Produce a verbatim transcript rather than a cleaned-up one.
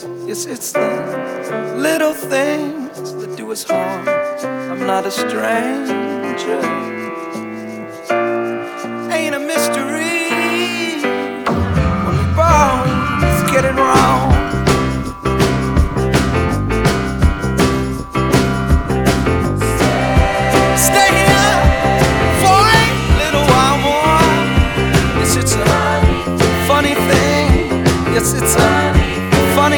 Yes, it's the little things that do us harm. I'm not a stranger